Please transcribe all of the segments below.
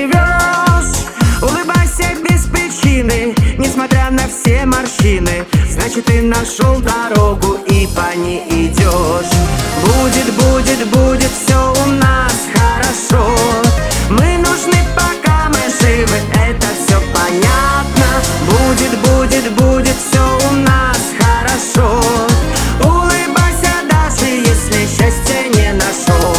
живешь. Улыбайся без причины, несмотря на все морщины. Значит, ты нашел дорогу и по ней идешь. Будет, будет, будет все у нас хорошо. Мы нужны, пока мы живы, это все понятно. Будет, будет, будет все у нас хорошо. Улыбайся, даже если счастья не нашел.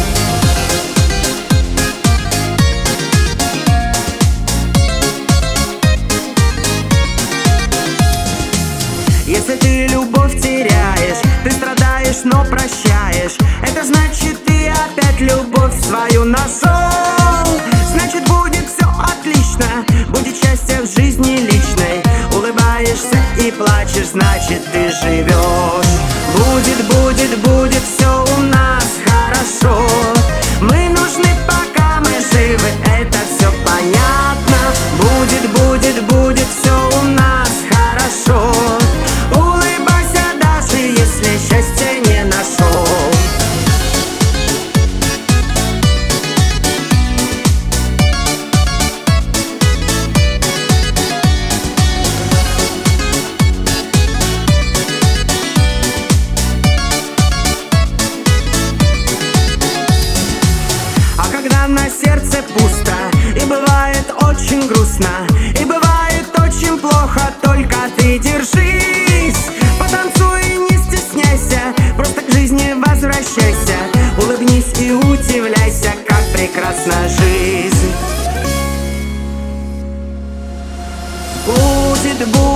Если ты любовь теряешь, ты страдаешь, но прощаешь, это значит, ты опять любовь свою нашел. Значит, будет все отлично, будет счастье в жизни личной. Улыбаешься и плачешь, значит, ты живешь. Будет, будет, будет все у нас хорошо. Мы нужны, пока мы живы, это все понятно. Будет, будет, будет все у нас хорошо. Улыбайся, даже если счастья не нашел. А когда на сердце пусто, и бывает очень грустно, и бывает очень плохо, только ты держись. Потанцуй, не стесняйся, просто к жизни возвращайся. Улыбнись и удивляйся, как прекрасна жизнь. Будет, будет